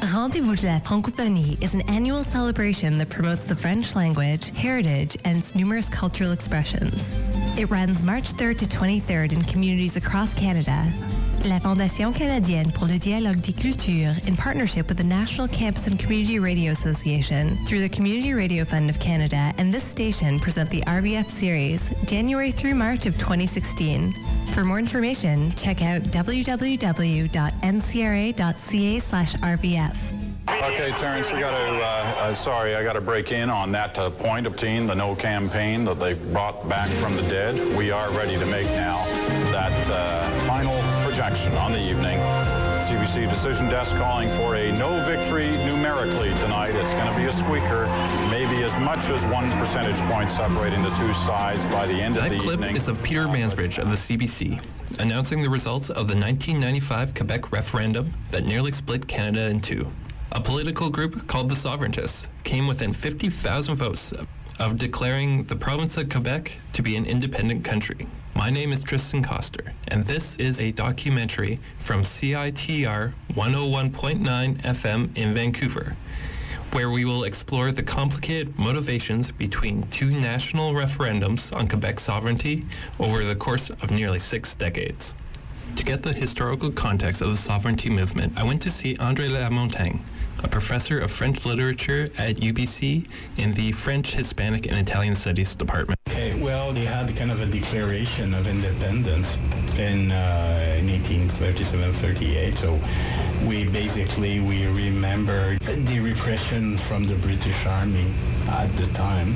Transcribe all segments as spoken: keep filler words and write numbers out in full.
Rendez-vous de la Francophonie is an annual celebration that promotes the French language, heritage, and its numerous cultural expressions. It runs March third to twenty-third in communities across Canada. La Fondation canadienne pour le dialogue des cultures, in partnership with the National Campus and Community Radio Association, through the Community Radio Fund of Canada and this station, present the R V F series, January through March of twenty sixteen. For more information, check out w w w dot n c r a dot c a slash r v f. Okay, Terrence, we got to, uh, uh, sorry, I got to break in on that uh, point of team, the No campaign that they brought back from the dead. We are ready to make now that uh, final projection on the evening. C B C Decision Desk calling for a no victory numerically tonight. It's going to be a squeaker, maybe as much as one percentage point separating the two sides by the end of that the clip evening. Is of Peter Mansbridge of the C B C, announcing the results of the nineteen ninety-five Quebec referendum that nearly split Canada in two. A political group called the Sovereigntists came within fifty thousand votes of declaring the province of Quebec to be an independent country. My name is Tristan Coster, and this is a documentary from C I T R one oh one point nine F M in Vancouver, where we will explore the complicated motivations between two national referendums on Quebec sovereignty over the course of nearly six decades. To get the historical context of the sovereignty movement, I went to see André Lamontagne, a professor of French literature at U B C in the French, Hispanic, and Italian Studies department. Okay, well, they had kind of a declaration of independence in, uh, in eighteen thirty-seven thirty-eight, so we basically, we remember the repression from the British Army at the time.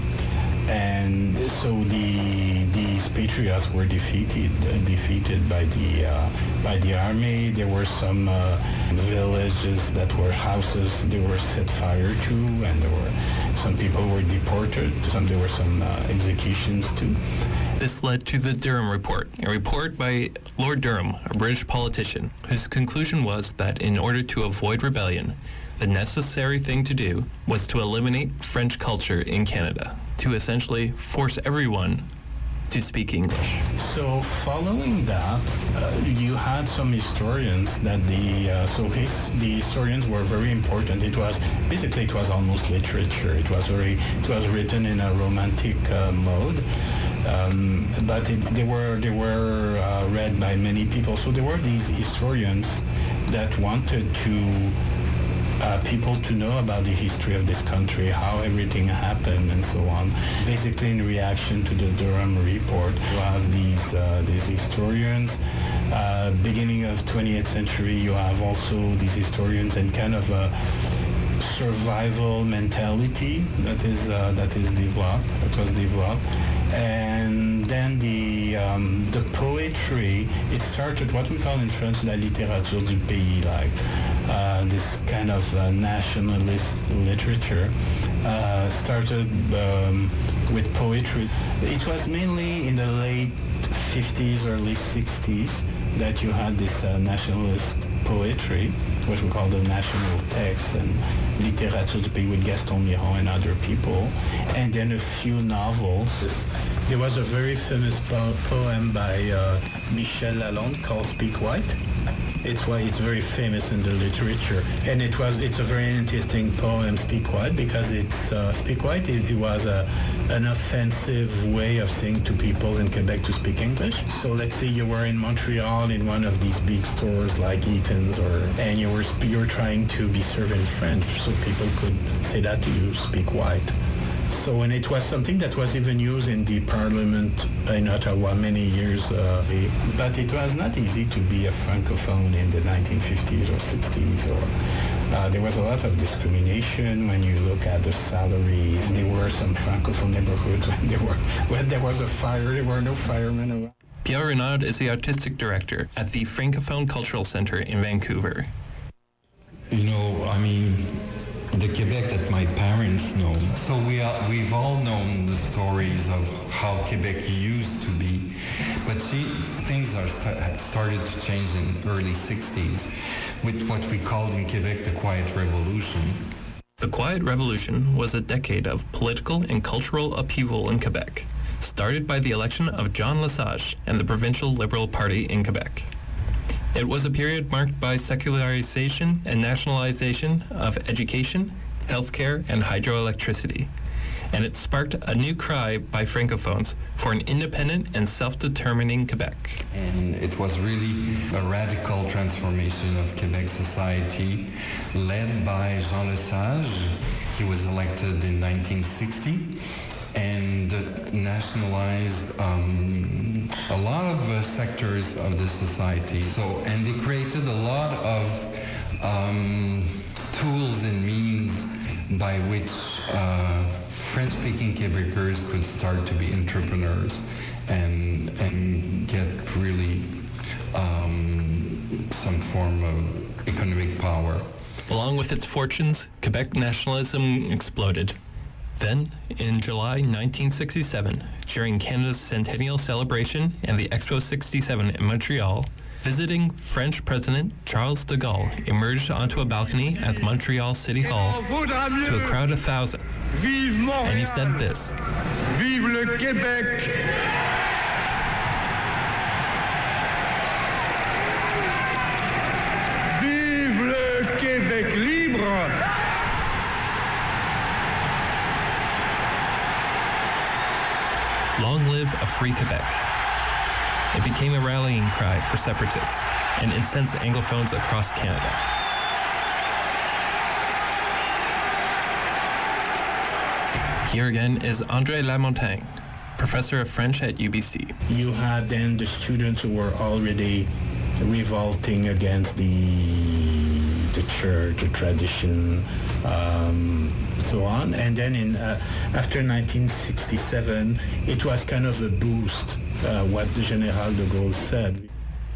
And so the these patriots were defeated uh, defeated by the uh, by the army. There were some uh, villages that were houses they were set fire to, and there were some people were deported. Some there were some uh, executions too. This led to the Durham Report, a report by Lord Durham, a British politician, whose conclusion was that in order to avoid rebellion, the necessary thing to do was to eliminate French culture in Canada, to essentially force everyone to speak English. So following that, uh, you had some historians that the, uh, so his, the historians were very important. It was, basically it was almost literature. It was very, it was written in a romantic uh, mode. Um, but it, they were, they were uh, read by many people. So there were these historians that wanted to Uh, people to know about the history of this country, how everything happened, and so on. Basically, in reaction to the Durham Report, you have these uh, these historians. Uh, beginning of twentieth century, you have also these historians and kind of a survival mentality that is uh, that is developed, that was developed. And then the um, the poetry, it started what we call in French la littérature du pays, like uh, this kind of uh, nationalist literature, uh, started um, with poetry. It was mainly in the late fifties, early sixties that you had this uh, nationalist poetry, what we call the national text, and littérature du pays with Gaston Miron and other people, and then a few novels. There was a very famous po- poem by uh, Michel Lalonde called Speak White. It's why it's very famous in the literature, and it was it's a very interesting poem, Speak White, because it's uh, Speak White. It, it was a an offensive way of saying to people in Quebec to speak English. So let's say you were in Montreal in one of these big stores like Eaton's, or and you were you were trying to be served in French, so people could say that to you, Speak White. So, and it was something that was even used in the Parliament in Ottawa many years. Uh, but it was not easy to be a Francophone in the nineteen fifties or sixties. Or uh, there was a lot of discrimination when you look at the salaries. There were some Francophone neighborhoods when there were when there was a fire, there were no firemen around. Pierre Renaud is the artistic director at the Francophone Cultural Centre in Vancouver. You know, I mean, the Quebec that my parents know. So we are, we've all known the stories of how Quebec used to be, but see, things are st- had started to change in early sixties with what we called in Quebec the Quiet Revolution. The Quiet Revolution was a decade of political and cultural upheaval in Quebec, started by the election of John Lesage and the Provincial Liberal Party in Quebec. It was a period marked by secularization and nationalization of education, healthcare, and hydroelectricity. And it sparked a new cry by francophones for an independent and self-determining Quebec. And it was really a radical transformation of Quebec society led by Jean Lesage. He was elected in nineteen sixty and nationalized um, a lot of uh, sectors of the society. So, and they created a lot of um, tools and means by which uh, French-speaking Quebecers could start to be entrepreneurs and and get really um, some form of economic power. Along with its fortunes, Quebec nationalism exploded. Then, in July nineteen sixty-seven, during Canada's centennial celebration and the Expo sixty-seven in Montreal, visiting French President Charles de Gaulle emerged onto a balcony at Montreal City Hall to a crowd of thousands, and he said this: Vive le Québec! Vive le Québec libre! Long live a free Quebec. It became a rallying cry for separatists and incensed Anglophones across Canada. Here again is André Lamontagne, professor of French at U B C. You had then the students who were already revolting against the the church, the tradition, um, so on. And then in uh, after nineteen sixty-seven, it was kind of a boost, uh, what the Général de Gaulle said.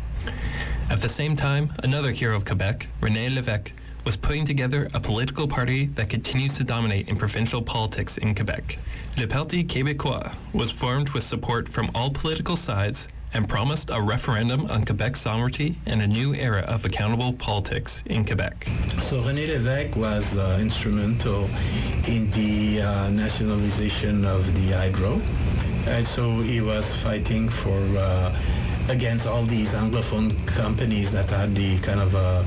At the same time, another hero of Quebec, René Lévesque, was putting together a political party that continues to dominate in provincial politics in Quebec. Le Parti Québécois was formed with support from all political sides and promised a referendum on Quebec's sovereignty and a new era of accountable politics in Quebec. So René Lévesque was uh, instrumental in the uh, nationalization of the hydro, and so he was fighting for uh, against all these Anglophone companies that had the kind of a,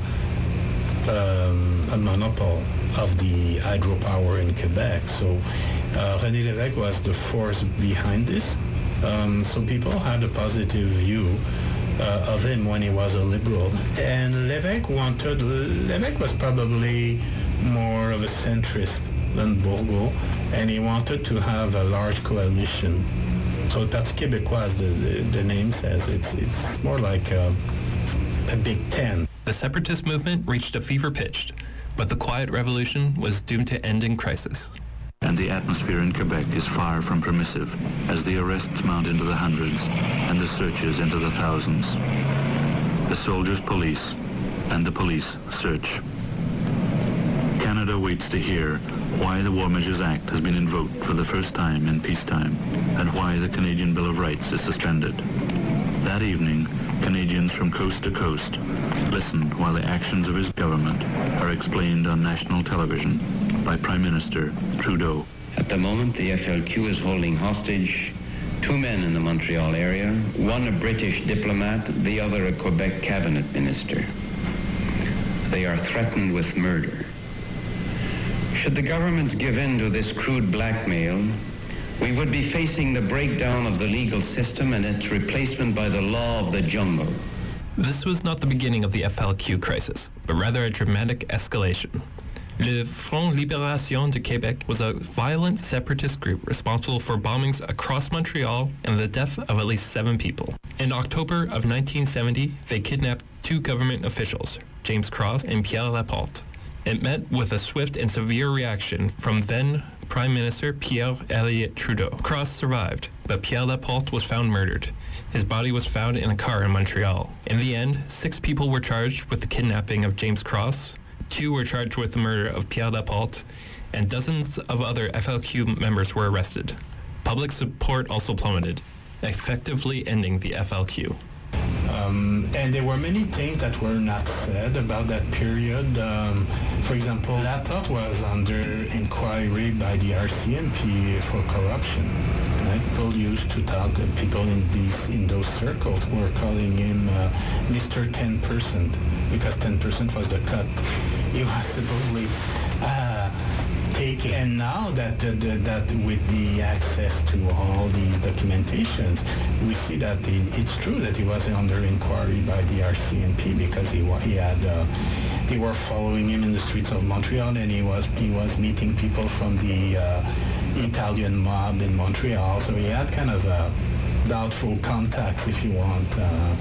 um, a monopoly of the hydropower in Quebec. So uh, René Lévesque was the force behind this. Um, so people had a positive view uh, of him when he was a liberal. And Lévesque wanted, Lévesque was probably more of a centrist than Bourgault, and he wanted to have a large coalition. So Parti Québécois, as the, the, the name says, it's, it's more like a, a Big Ten. The separatist movement reached a fever pitch, but the quiet revolution was doomed to end in crisis. And the atmosphere in Quebec is far from permissive, as the arrests mount into the hundreds and the searches into the thousands. The soldiers police, and the police search. Canada waits to hear why the War Measures Act has been invoked for the first time in peacetime, and why the Canadian Bill of Rights is suspended. That evening, Canadians from coast to coast listen while the actions of his government are explained on national television by Prime Minister Trudeau. At the moment, the F L Q is holding hostage two men in the Montreal area, one a British diplomat, the other a Quebec cabinet minister. They are threatened with murder. Should the government give in to this crude blackmail, we would be facing the breakdown of the legal system and its replacement by the law of the jungle. This was not the beginning of the F L Q crisis, but rather a dramatic escalation. Le Front Libération de Québec was a violent separatist group responsible for bombings across Montreal and the death of at least seven people. In October of nineteen seventy, they kidnapped two government officials, James Cross and Pierre Laporte. It met with a swift and severe reaction from then Prime Minister Pierre Elliott Trudeau. Cross survived, but Pierre Laporte was found murdered. His body was found in a car in Montreal. In the end, six people were charged with the kidnapping of James Cross, two were charged with the murder of Pierre Laporte, and dozens of other F L Q members were arrested. Public support also plummeted, effectively ending the F L Q. Um, and there were many things that were not said about that period. Um, for example, Laporte was under inquiry by the R C M P for corruption. Right? People used to talk, uh, people in these in those circles were calling him uh, Mister ten percent, because ten percent was the cut. He was supposedly uh, taking, and now that, uh, the, that with the access to all these documentations, we see that the, it's true that he was under inquiry by the R C M P because he, he had, uh, they were following him in the streets of Montreal, and he was, he was meeting people from the uh, Italian mob in Montreal, so he had kind of a doubtful contacts, if you want. Uh,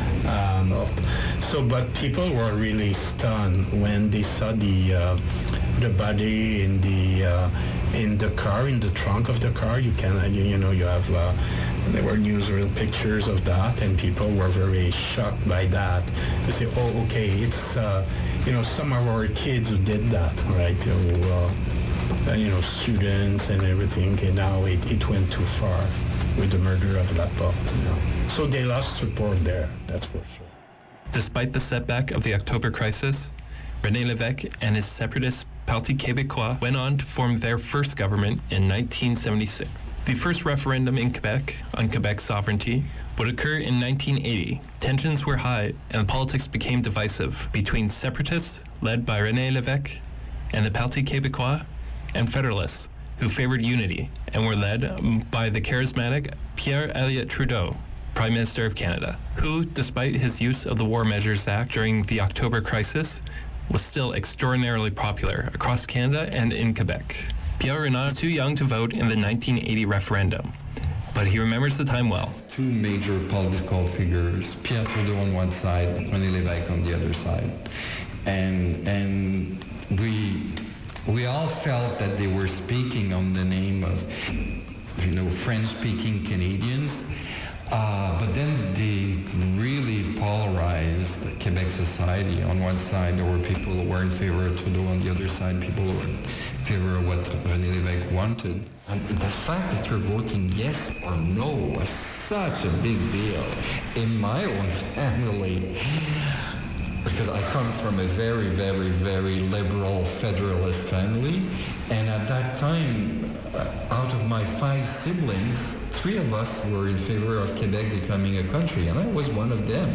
um, so, but people were really stunned when they saw the uh, the body in the uh, in the car, in the trunk of the car. You can, you, you know, you have. Uh, there were newsreel pictures of that, and people were very shocked by that. To say, oh, okay, it's uh, you know, some of our kids who did that, right? Who, uh, Uh, you know, students and everything, and now it, it went too far with the murder of Laporte. You know. So they lost support there, that's for sure. Despite the setback of the October crisis, René Lévesque and his separatist Parti Québécois went on to form their first government in nineteen seventy-six. The first referendum in Quebec on Quebec's sovereignty would occur in nineteen eighty. Tensions were high, and politics became divisive between separatists, led by René Lévesque, and the Parti Québécois, and Federalists, who favored unity and were led by the charismatic Pierre Elliott Trudeau, Prime Minister of Canada, who, despite his use of the War Measures Act during the October crisis, was still extraordinarily popular across Canada and in Quebec. Pierre Renard was too young to vote in the nineteen eighty referendum, but he remembers the time well. Two major political figures, Pierre Trudeau on one side, René Lévesque on the other side. And, and we... We all felt that they were speaking on the name of, you know, French-speaking Canadians, uh, but then they really polarized Quebec society. On one side, there were people who were in favor of Trudeau. On the other side, people who were in favor of what René Lévesque wanted. And the fact that you're voting yes or no was such a big deal in my own family. Because I come from a very, very, very liberal federalist family, and at that time, uh, out of my five siblings, three of us were in favor of Quebec becoming a country, and I was one of them.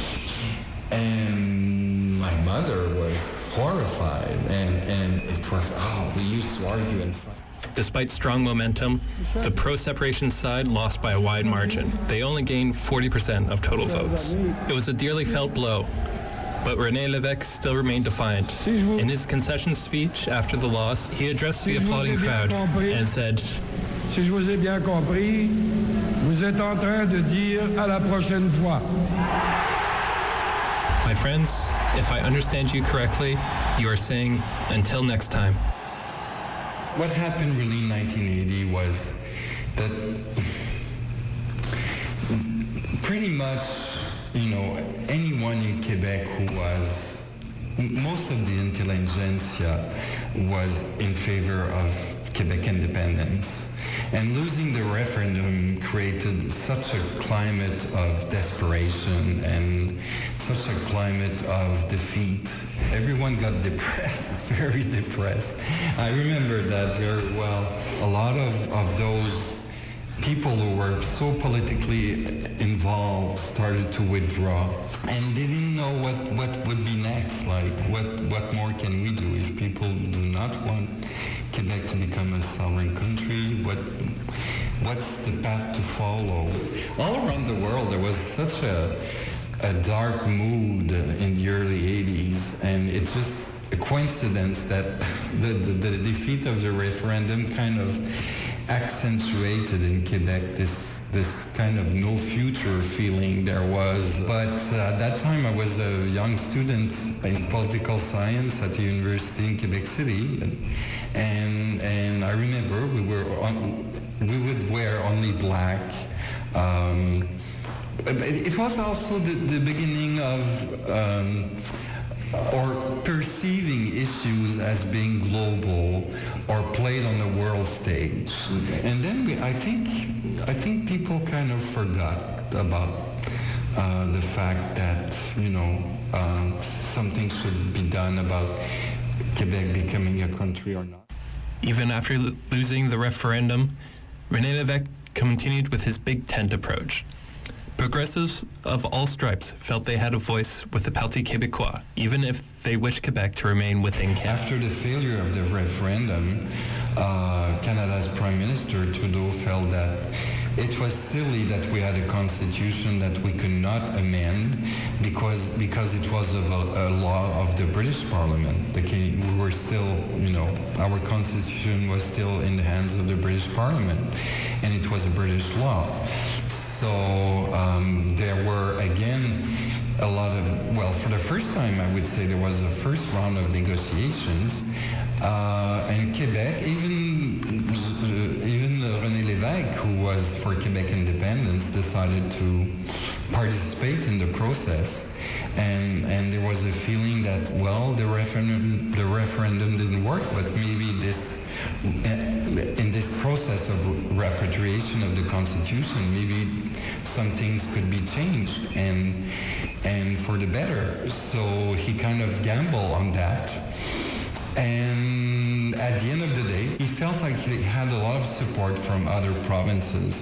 And my mother was horrified, and, and it was, oh, we used to argue and fight. Despite strong momentum, the pro-separation side lost by a wide margin. They only gained forty percent of total votes. It was a dearly felt blow. But René Lévesque still remained defiant. In his concession speech after the loss, he addressed the applauding crowd and said, Si je vous ai bien compris, vous êtes en train de dire à la prochaine fois. My friends, if I understand you correctly, you are saying, until next time. What happened really in nineteen eighty was that pretty much, you know, anyone in Quebec who was, most of the intelligentsia was in favor of Quebec independence. And losing the referendum created such a climate of desperation and such a climate of defeat. Everyone got depressed, very depressed. I remember that very well. A lot of, of those people who were so politically involved started to withdraw, and they didn't know what, what would be next. Like, what, what more can we do if people do not want Quebec to become a sovereign country? What, what's the path to follow? All around the world, there was such a, a dark mood in the early eighties, and it's just a coincidence that the, the, the defeat of the referendum kind of accentuated in Quebec this this kind of no future feeling there was. But uh, at that time I was a young student in political science at the university in Quebec City, and and I remember we were on, we would wear only black. Um, it was also the, the beginning of um, or perceiving issues as being global or played on the world stage. And then we, I think I think people kind of forgot about uh, the fact that, you know, uh, something should be done about Quebec becoming a country or not. Even after l- losing the referendum, René Lévesque continued with his Big Tent approach. Progressives of all stripes felt they had a voice with the Parti Québécois, even if they wished Quebec to remain within Canada. After the failure of the referendum, uh, Canada's Prime Minister Trudeau felt that it was silly that we had a constitution that we could not amend because because it was a, a law of the British Parliament. The, we were still, you know, our constitution was still in the hands of the British Parliament, and it was a British law. So um, there were, again, a lot of, well, for the first time, I would say there was a first round of negotiations. Uh, and Quebec, even, uh, even René Lévesque, who was for Quebec independence, decided to participate in the process. And, and there was a feeling that, well, the referendum, the referendum didn't work, but maybe this, in this process of repatriation of the Constitution, maybe some things could be changed and, and for the better. So he kind of gambled on that. And at the end of the day, he felt like he had a lot of support from other provinces.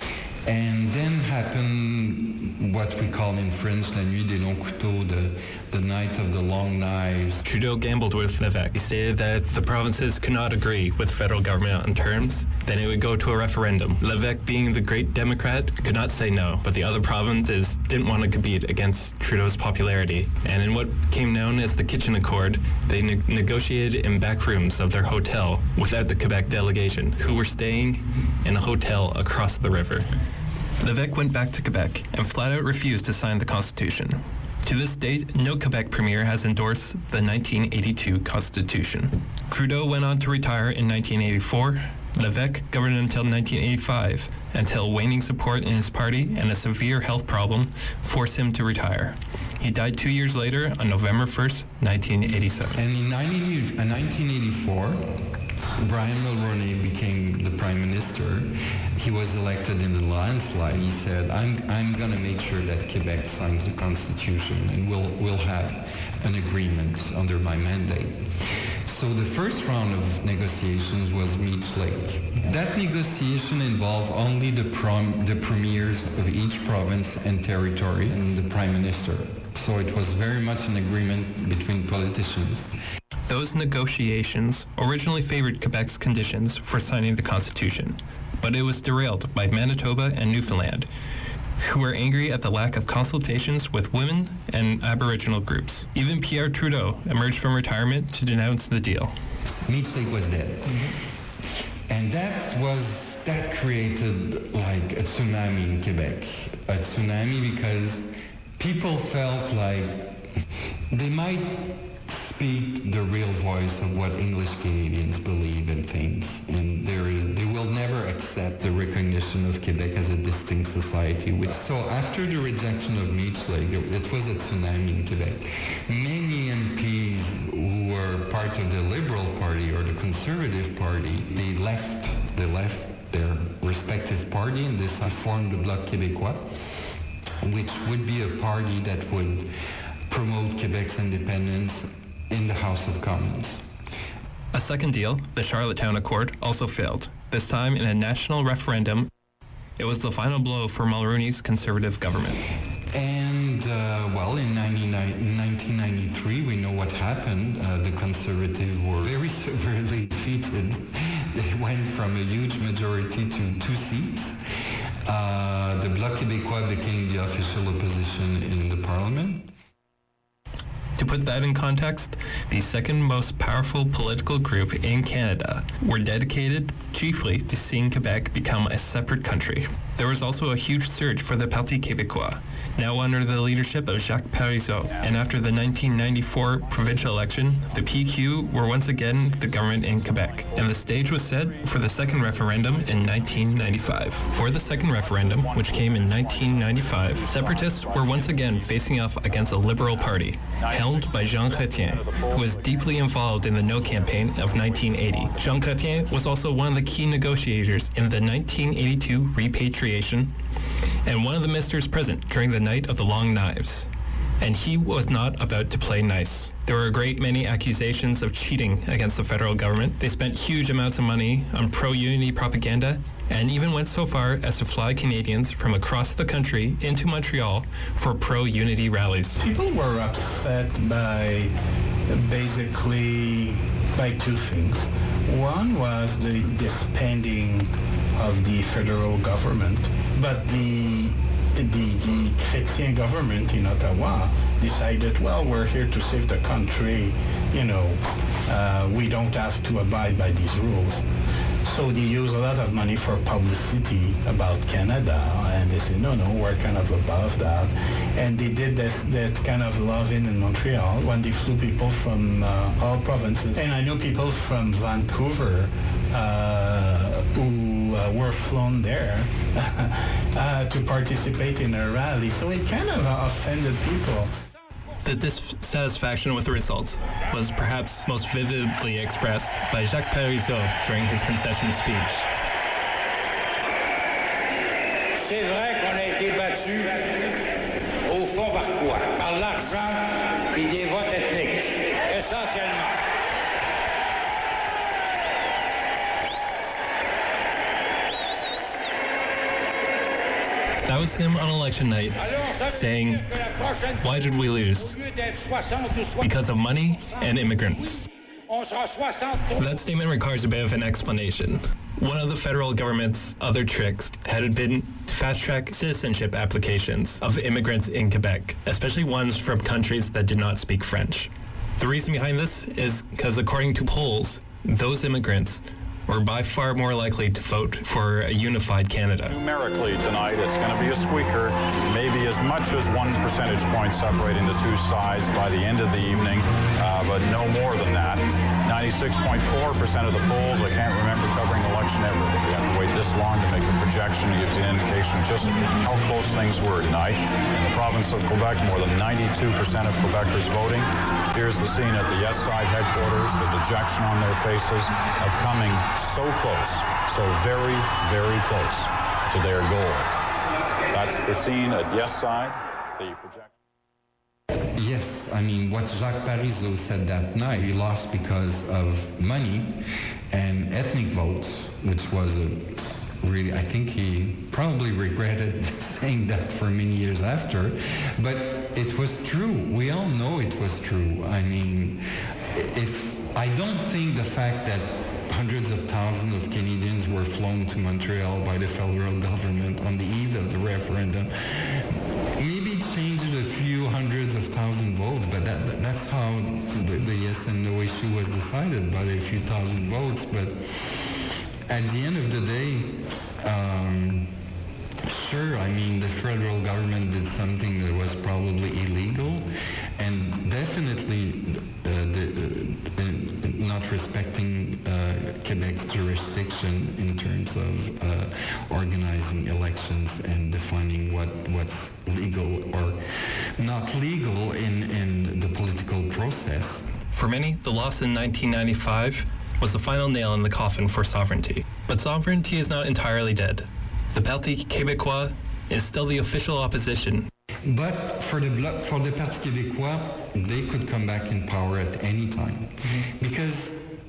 And then happened what we call in French la nuit des longs couteaux, the, the night of the long knives. Trudeau gambled with Lévesque. He stated that if the provinces could not agree with the federal government on terms, then it would go to a referendum. Lévesque, being the great Democrat, could not say no, but the other provinces didn't want to compete against Trudeau's popularity. And in what came known as the Kitchen Accord, they ne- negotiated in back rooms of their hotel without the Quebec delegation, who were staying in a hotel across the river. Lévesque went back to Quebec and flat out refused to sign the Constitution. To this date, no Quebec premier has endorsed the nineteen eighty-two Constitution. Trudeau went on to retire in nineteen eighty-four. Lévesque governed until nineteen eighty-five, until waning support in his party and a severe health problem forced him to retire. He died two years later on November first, nineteen eighty-seven. And in nineteen eighty-four, Brian Mulroney became the Prime Minister. He was elected in the landslide. He said, I'm, I'm going to make sure that Quebec signs the Constitution and we'll, we'll have an agreement under my mandate. So the first round of negotiations was Meech Lake. That negotiation involved only the, prom, the premiers of each province and territory and the Prime Minister. So it was very much an agreement between politicians. Those negotiations originally favored Quebec's conditions for signing the Constitution, but it was derailed by Manitoba and Newfoundland, who were angry at the lack of consultations with women and Aboriginal groups. Even Pierre Trudeau emerged from retirement to denounce the deal. Meech Lake was dead. Mm-hmm. And that was, that created like a tsunami in Quebec. A tsunami because people felt like they might speak the real voice of what English Canadians believe and think, and there is, they will never accept the recognition of Quebec as a distinct society. Which, so after the rejection of Meech Lake, it was a tsunami in Quebec. Many M Ps who were part of the Liberal Party or the Conservative Party, they left, they left their respective party and they formed the Bloc Québécois, which would be a party that would promote Quebec's independence in the House of Commons. A second deal, the Charlottetown Accord, also failed, this time in a national referendum. It was the final blow for Mulroney's Conservative government. And, uh, well, in nineteen ninety-three, we know what happened. Uh, the Conservatives were very severely defeated. They went from a huge majority to two seats. Uh, the Bloc Québécois became the official opposition in the Parliament. To put that in context, the second most powerful political group in Canada were dedicated chiefly to seeing Quebec become a separate country. There was also a huge surge for the Parti Québécois, now under the leadership of Jacques Parizeau. And after the nineteen ninety-four provincial election, the P Q were once again the government in Quebec, and the stage was set for the second referendum in nineteen ninety-five. For the second referendum, which came in nineteen ninety-five, separatists were once again facing off against a Liberal Party, helmed by Jean Chrétien, who was deeply involved in the No campaign of nineteen eighty. Jean Chrétien was also one of the key negotiators in the nineteen eighty-two repatriation and one of the ministers present during the Night of the Long Knives. And he was not about to play nice. There were a great many accusations of cheating against the federal government. They spent huge amounts of money on pro-unity propaganda and even went so far as to fly Canadians from across the country into Montreal for pro-unity rallies. People were upset by basically by two things. One was the, the spending of the federal government, but the The, the Chrétien government in Ottawa decided, well, we're here to save the country, you know, uh, we don't have to abide by these rules. So they use a lot of money for publicity about Canada, and they say, no, no, we're kind of above that. And they did this, that kind of love-in in Montreal when they flew people from uh, all provinces. And I know people from Vancouver uh, who uh, were flown there uh, to participate in a rally. So it kind of uh, offended people. The dissatisfaction with the results was perhaps most vividly expressed by Jacques Parizeau during his concession speech. C'est vrai qu'on a été battu au fond par quoi? Par l'argent et des votes ethniques, essentiellement. That was him on election night saying, why did we lose? Because of money and immigrants. That statement requires a bit of an explanation. One of the federal government's other tricks had been to fast-track citizenship applications of immigrants in Quebec, especially ones from countries that did not speak French. The reason behind this is because according to polls, those immigrants were by far more likely to vote for a unified Canada. Numerically tonight, it's going to be a squeaker, maybe as much as one percentage point separating the two sides by the end of the evening, uh, but no more than that. ninety-six point four percent of the polls, I can't remember covering election ever, but we have to wait this long to make a projection. It gives you an indication of just how close things were tonight. In the province of Quebec, more than ninety-two percent of Quebecers voting. Here's the scene at the Yes Side headquarters, the dejection on their faces of coming so close, so very, very close to their goal. That's the scene at Yes Side, the projection. Yes, I mean, what Jacques Parizeau said that night, he lost because of money and ethnic votes, which was a really, I think he probably regretted saying that for many years after, but it was true. We all know it was true. I mean, if I don't think the fact that hundreds of thousands of Canadians were flown to Montreal by the federal government on the eve of the referendum maybe changed a few hundreds of thousand votes, but that, that's how the, the yes and no issue was decided, by a few thousand votes. But at the end of the day, um, sure, I mean, the federal government did something that was probably illegal, and definitely uh, the, uh, not respecting uh, Quebec's jurisdiction in terms of uh, organizing elections and defining what, what's legal or not legal in, in the political process. For many, the loss in nineteen ninety-five was the final nail in the coffin for sovereignty. But sovereignty is not entirely dead. The Parti Québécois is still the official opposition. But for the Bloc, for the Parti Québécois, they could come back in power at any time. Mm-hmm. Because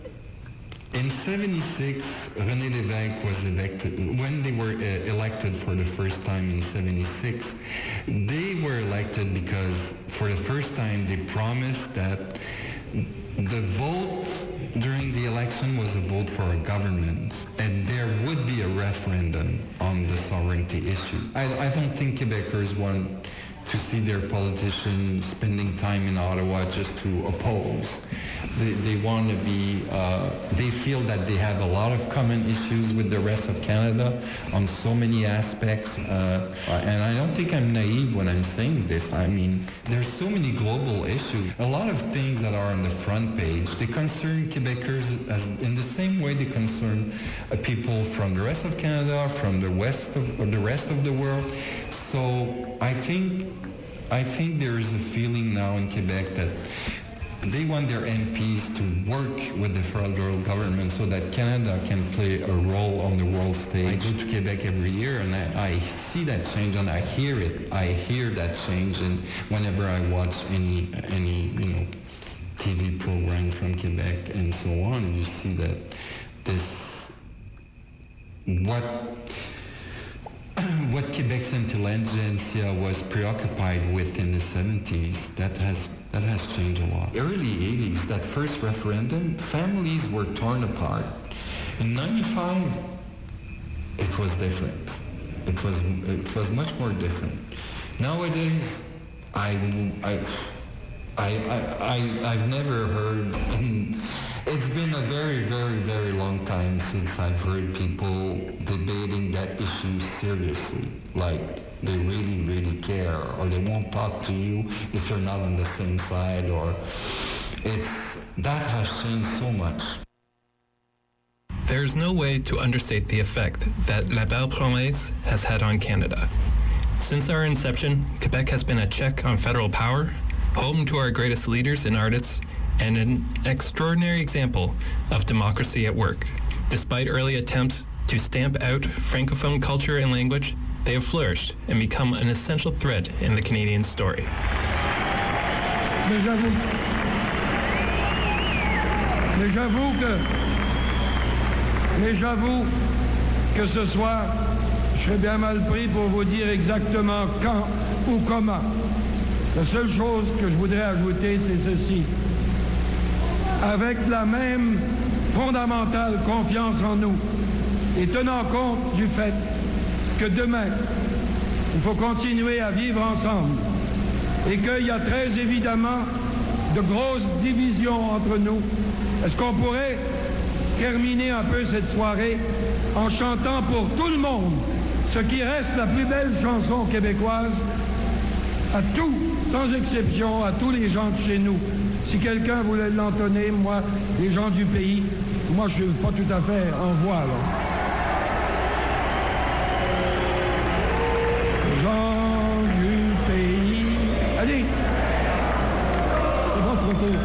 in seventy-six, René Lévesque was elected. When they were uh, elected for the first time in seventy-six, they were elected because for the first time they promised that the vote during the election was a vote for a government, and there would be a referendum on the sovereignty issue. I, I don't think Quebecers want to see their politicians spending time in Ottawa just to oppose. They, they want to be, uh, they feel that they have a lot of common issues with the rest of Canada on so many aspects. Uh, and I don't think I'm naive when I'm saying this. I mean, there's so many global issues. A lot of things that are on the front page, they concern Quebecers as, in the same way they concern uh, people from the rest of Canada, from the west of, or the rest of the world. So I think, I think there is a feeling now in Quebec that they want their M Ps to work with the federal government so that Canada can play a role on the world stage. I go to Quebec every year and I, I see that change and I hear it. I hear that change, and whenever I watch any any you know T V program from Quebec and so on, you see that this what. What Quebec's intelligentsia was preoccupied with in the seventies, that has that has changed a lot. Early eighties, that first referendum, families were torn apart. In ninety-five, it was different. It was it was much more different. Nowadays, I I I I, I I've never heard. It's been a very, very, very long time since I've heard people debating that issue seriously. Like, they really, really care, or they won't talk to you if you're not on the same side, or it's, that has changed so much. There is no way to understate the effect that La Belle Province has had on Canada. Since our inception, Quebec has been a check on federal power, home to our greatest leaders and artists, and an extraordinary example of democracy at work. Despite early attempts to stamp out Francophone culture and language, they have flourished and become an essential thread in the Canadian story. Mais j'avoue, mais j'avoue que, mais j'avoue que ce soir, je serais bien mal pris pour vous dire exactement quand ou comment. La seule chose que je voudrais ajouter, c'est ceci. Avec la même fondamentale confiance en nous et tenant compte du fait que demain, il faut continuer à vivre ensemble et qu'il y a très évidemment de grosses divisions entre nous, est-ce qu'on pourrait terminer un peu cette soirée en chantant pour tout le monde ce qui reste la plus belle chanson québécoise à tous, sans exception, à tous les gens de chez nous. Si quelqu'un voulait l'entonner, moi, les gens du pays, moi, je ne suis pas tout à fait en voix, là. Gens du pays... Allez! C'est bon, trop tôt.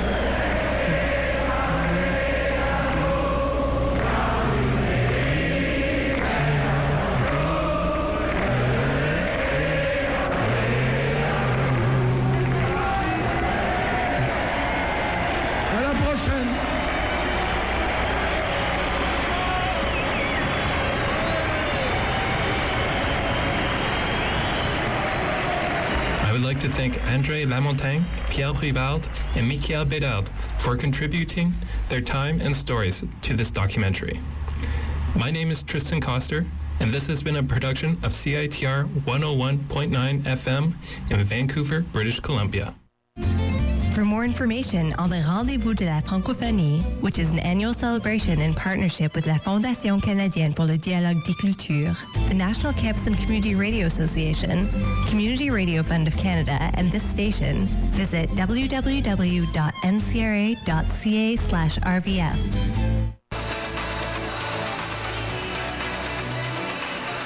To thank André Lamontagne, Pierre Rivard, and Michael Bédard for contributing their time and stories to this documentary. My name is Tristan Coster, and this has been a production of C I T R one oh one point nine F M in Vancouver, British Columbia. For more information on the Rendez-vous de la Francophonie, which is an annual celebration in partnership with la Fondation canadienne pour le dialogue des cultures, the National Campus and Community Radio Association, Community Radio Fund of Canada, and this station, visit w w w dot n c r a dot c a slash r v f.